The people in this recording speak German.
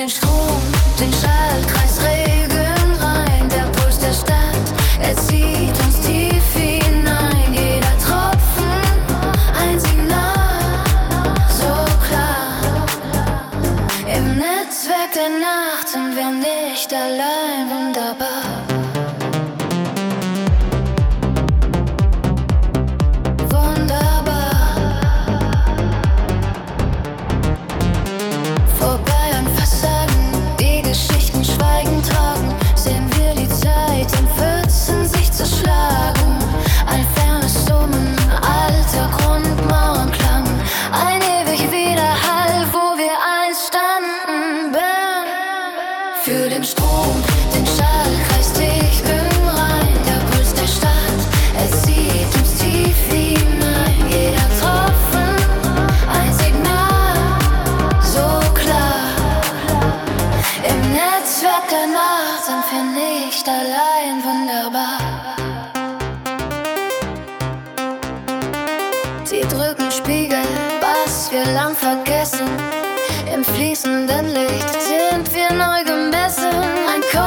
den Strom, den Schallkreis regeln rein. Der Puls der Stadt, er zieht uns tief hinein. Jeder Tropfen, ein Signal, so klar. Im Netzwerk der Nacht sind wir nicht allein, wunderbar. Für den Strom, den Schallkreis ticken rein. Der Puls der Stadt, er zieht uns tief hinein. Jeder Tropfen, ein Signal, so klar. Im Netzwerk der Nacht sind wir nicht allein, wunderbar. Sie drücken Spiegel, was wir lang vergessen. Im fließenden Licht sind wir neu gemessen. Ein